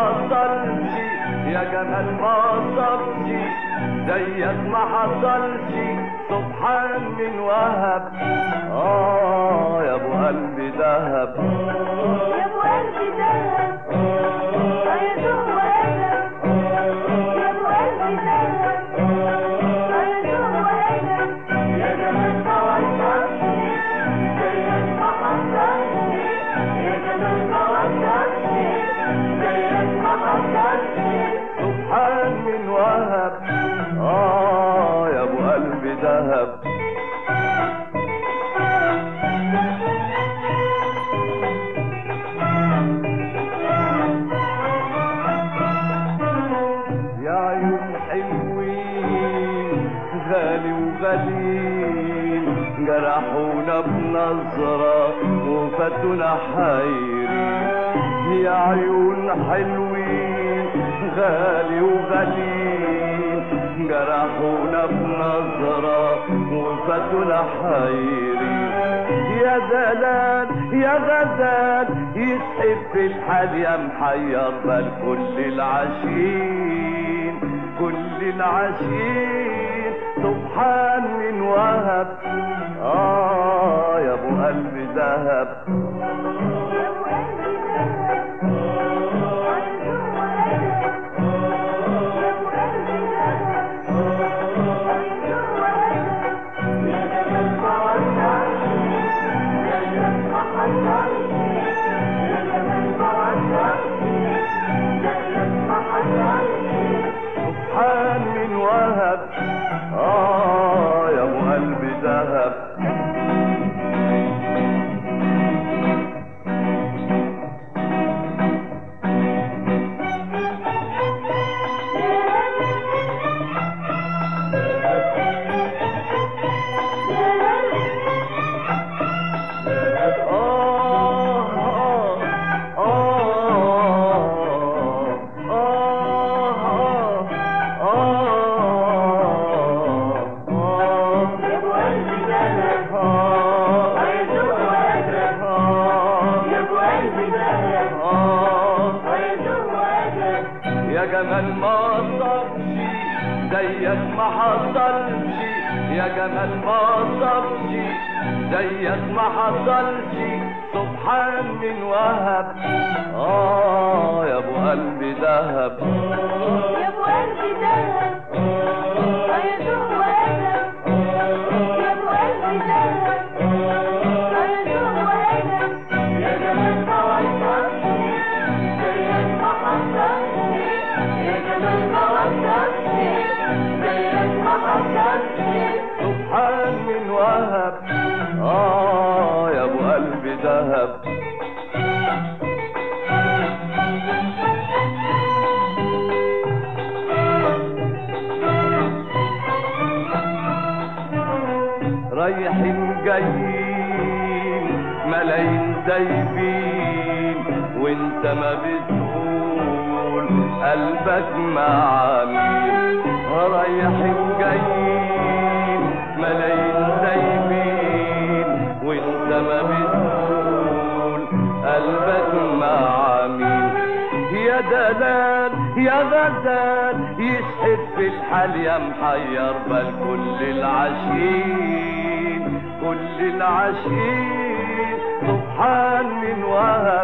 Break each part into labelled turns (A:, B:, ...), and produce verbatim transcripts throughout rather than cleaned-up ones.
A: حصلش يا جمال ما صبش زيك ما حصلش سبحان من وهب اه يا ابو قلبي دهب
B: يا ابو قلبي دهب يا ذوق وادب يا ابو قلبي دهب يا ذوق وادب يا جمال ما وصلش زيك ما حصلش يا جمال ما وصلش زيك ما حصلش
A: سبحان من وهب اه يا ابو قلبي دهب يا عيون حلوين غالي وغليل جرحونا بنظرة وفاتونا حيرين يا عيون حلوين غالي وغليل جرحونا بنظرة وفاتونا حيرين يا دلال يا غزال يسحب في الحال يا محير بل كل العشيين كل العشيين سبحان من وهب اه يا ابو قلبي دهب سبحان من وهب اه يا ابو قلبي دهب يا جمال ما صبش زيك ما حصلش يا جمال ما صبش زيك ما حصلش سبحان من وهب اه يا ابو قلبي دهب
B: يا ابو قلبي دهب يا ذوق وادب يا ابو قلبي دهب يا ذوق وادب يا جمال ما وصلش زيك ما حصلش يا جمال ما وصلش زيك ما حصلش
A: سبحان من وهب اه يا ابو قلبي دهب رايحين جايين ملايين دايبين وانت ما بتقول قلبك مع مين رايحين جايين ملايين دايبين وانت ما بتقول قلبك مع مين يا دلال يا غزال يسحب في الحال يا محير بل كل العشيين كل العشيين سبحان من وهب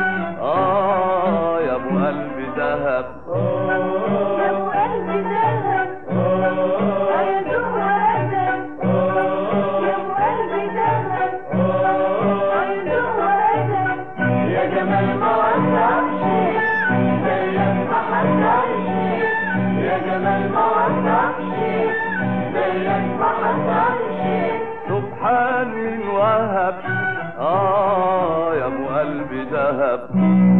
A: اه يا ابو قلبي دهب
B: يا ابو قلبي دهب يا ذوق وادب يا ابو قلبي دهب يا ذوق وادب يا جمال ما وصلش زيك ما حصلش يا جمال ما وصلش زيك ما حصلش
A: سبحان من وهب اه يا ابو قلبي دهب